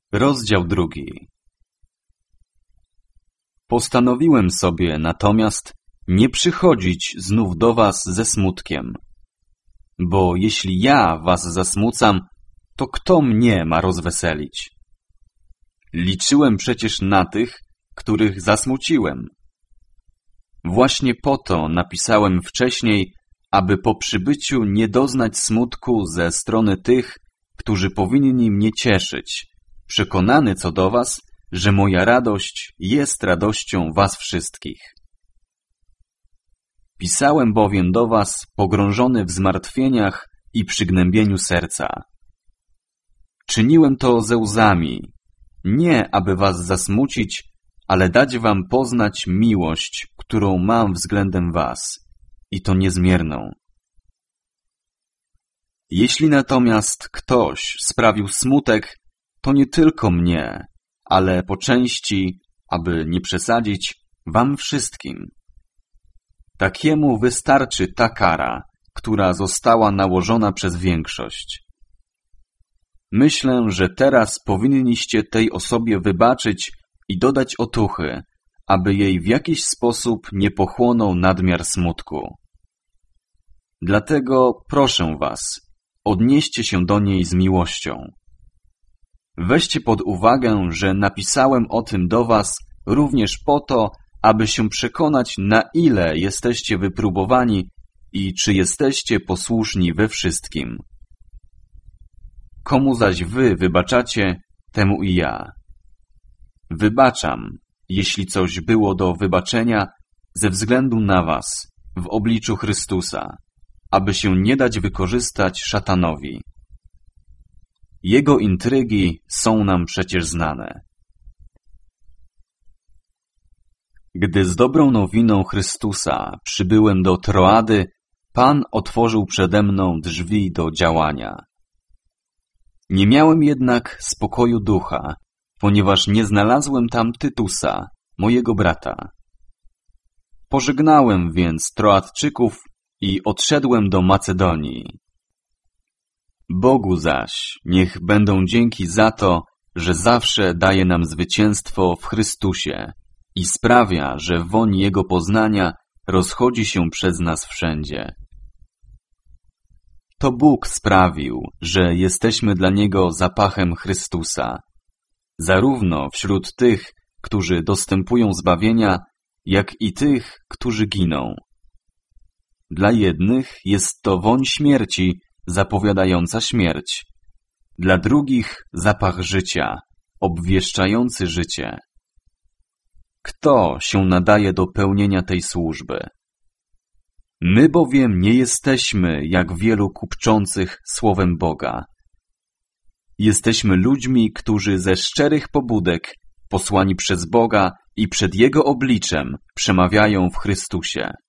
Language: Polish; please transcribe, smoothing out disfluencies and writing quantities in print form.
Rozdział 2. Postanowiłem sobie natomiast nie przychodzić znów do was ze smutkiem. Bo jeśli ja was zasmucam, to kto mnie ma rozweselić? Liczyłem przecież na tych, których zasmuciłem. Właśnie po to napisałem wcześniej, aby po przybyciu nie doznać smutku ze strony tych, którzy powinni mnie cieszyć, przekonany co do was, że moja radość jest radością was wszystkich. Pisałem bowiem do was pogrążony w zmartwieniach i przygnębieniu serca. Czyniłem to ze łzami, nie aby was zasmucić, ale dać wam poznać miłość, którą mam względem was, i to niezmierną. Jeśli natomiast ktoś sprawił smutek, to nie tylko mnie, ale po części, aby nie przesadzić, wam wszystkim. Takiemu wystarczy ta kara, która została nałożona przez większość. Myślę, że teraz powinniście tej osobie wybaczyć i dodać otuchy, aby jej w jakiś sposób nie pochłonął nadmiar smutku. Dlatego proszę was, odnieście się do niej z miłością. Weźcie pod uwagę, że napisałem o tym do was również po to, aby się przekonać, na ile jesteście wypróbowani i czy jesteście posłuszni we wszystkim. Komu zaś wy wybaczacie, temu i ja. Wybaczam, jeśli coś było do wybaczenia, ze względu na was, w obliczu Chrystusa, aby się nie dać wykorzystać szatanowi. Jego intrygi są nam przecież znane. Gdy z dobrą nowiną Chrystusa przybyłem do Troady, Pan otworzył przede mną drzwi do działania. Nie miałem jednak spokoju ducha, ponieważ nie znalazłem tam Tytusa, mojego brata. Pożegnałem więc Troadczyków i odszedłem do Macedonii. Bogu zaś niech będą dzięki za to, że zawsze daje nam zwycięstwo w Chrystusie i sprawia, że woń Jego poznania rozchodzi się przez nas wszędzie. To Bóg sprawił, że jesteśmy dla Niego zapachem Chrystusa, zarówno wśród tych, którzy dostępują zbawienia, jak i tych, którzy giną. Dla jednych jest to woń śmierci, zapowiadająca śmierć, dla drugich zapach życia, obwieszczający życie. Kto się nadaje do pełnienia tej służby? My bowiem nie jesteśmy jak wielu kupczących słowem Boga. Jesteśmy ludźmi, którzy ze szczerych pobudek, posłani przez Boga i przed Jego obliczem, przemawiają w Chrystusie.